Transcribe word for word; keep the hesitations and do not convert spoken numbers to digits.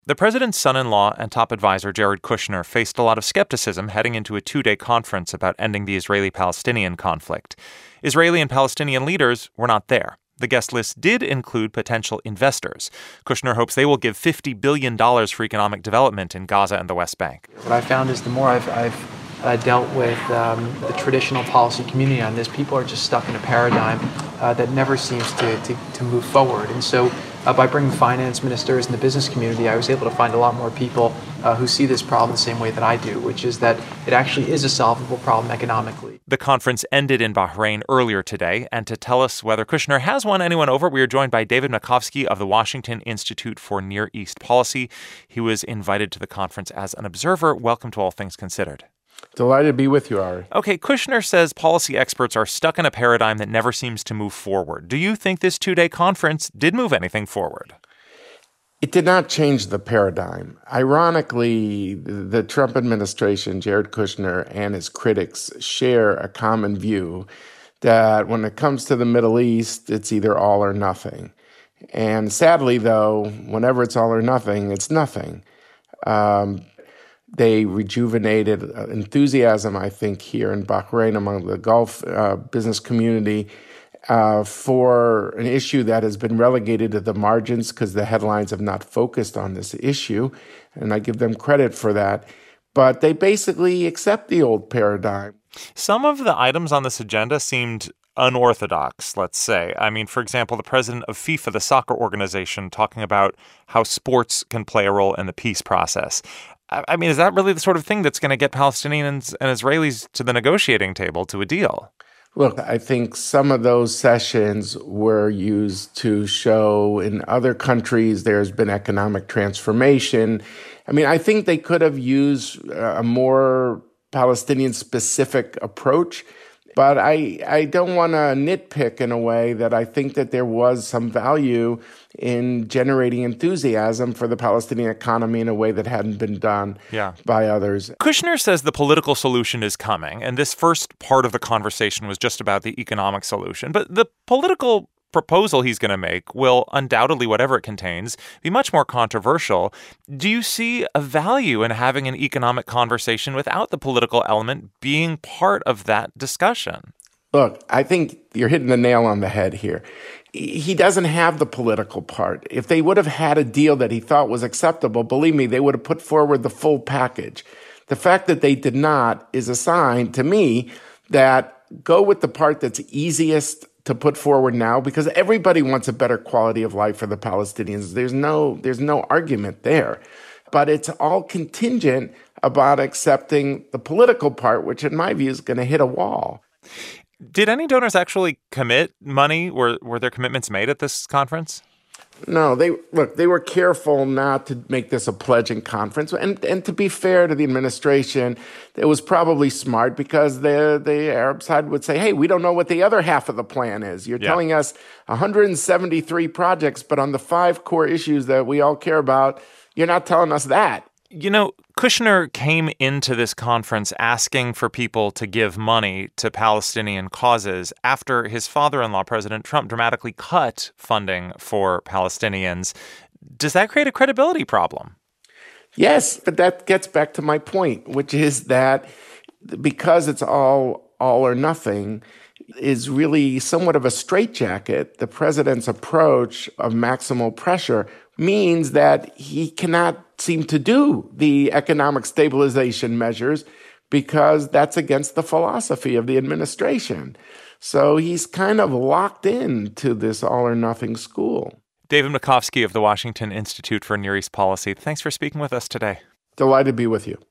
The president's son-in-law and top advisor, Jared Kushner, faced a lot of skepticism heading into a two-day conference about ending the Israeli-Palestinian conflict. Israeli and Palestinian leaders were not there. The guest list did include potential investors. Kushner hopes they will give fifty billion dollars for economic development in Gaza and the West Bank. What I found is the more I've, I've uh, dealt with um, the traditional policy community on this, people are just stuck in a paradigm uh, that never seems to, to, to move forward. And so uh, by bringing finance ministers and the business community, I was able to find a lot more people uh, who see this problem the same way that I do, which is that it actually is a solvable problem economically. The conference ended in Bahrain earlier today, and to tell us whether Kushner has won anyone over, we are joined by David Makovsky of the Washington Institute for Near East Policy. He was invited to the conference as an observer. Welcome to All Things Considered. Delighted to be with you, Ari. Okay, Kushner says policy experts are stuck in a paradigm that never seems to move forward. Do you think this two-day conference did move anything forward? It did not change the paradigm. Ironically, the Trump administration, Jared Kushner, and his critics share a common view that when it comes to the Middle East, it's either all or nothing. And sadly, though, whenever it's all or nothing, it's nothing. Um, they rejuvenated enthusiasm, I think, here in Bahrain among the Gulf uh, business community Uh, for an issue that has been relegated to the margins because the headlines have not focused on this issue, and I give them credit for that. But they basically accept the old paradigm. Some of the items on this agenda seemed unorthodox, let's say. I mean, for example, the president of FIFA, the soccer organization, talking about how sports can play a role in the peace process. I mean, is that really the sort of thing that's going to get Palestinians and Israelis to the negotiating table to a deal? Look, I think some of those sessions were used to show in other countries there's been economic transformation. I mean, I think they could have used a more Palestinian-specific approach, but I, I don't want to nitpick in a way that I think that there was some value in generating enthusiasm for the Palestinian economy in a way that hadn't been done yeah. by others. Kushner says the political solution is coming, and this first part of the conversation was just about the economic solution. But the political proposal he's going to make will undoubtedly, whatever it contains, be much more controversial. Do you see a value in having an economic conversation without the political element being part of that discussion? Look, I think you're hitting the nail on the head here. He doesn't have the political part. If they would have had a deal that he thought was acceptable, believe me, they would have put forward the full package. The fact that they did not is a sign to me that go with the part that's easiest to put forward now, because everybody wants a better quality of life for the Palestinians. There's no, there's no argument there. But it's all contingent about accepting the political part, which in my view is going to hit a wall. Did any donors actually commit money? Were were there commitments made at this conference? No, they look, they were careful not to make this a pledging conference. And and to be fair to the administration, it was probably smart because the the Arab side would say, hey, we don't know what the other half of the plan is. You're yeah. telling us one hundred seventy-three projects, but on the five core issues that we all care about, you're not telling us that. You know, Kushner came into this conference asking for people to give money to Palestinian causes after his father-in-law, President Trump, dramatically cut funding for Palestinians. Does that create a credibility problem? Yes, but that gets back to my point, which is that because it's all all or nothing is really somewhat of a straitjacket. The president's approach of maximal pressure means that he cannot seem to do the economic stabilization measures because that's against the philosophy of the administration. So he's kind of locked in to this all or nothing school. David Makovsky of the Washington Institute for Near East Policy, thanks for speaking with us today. Delighted to be with you.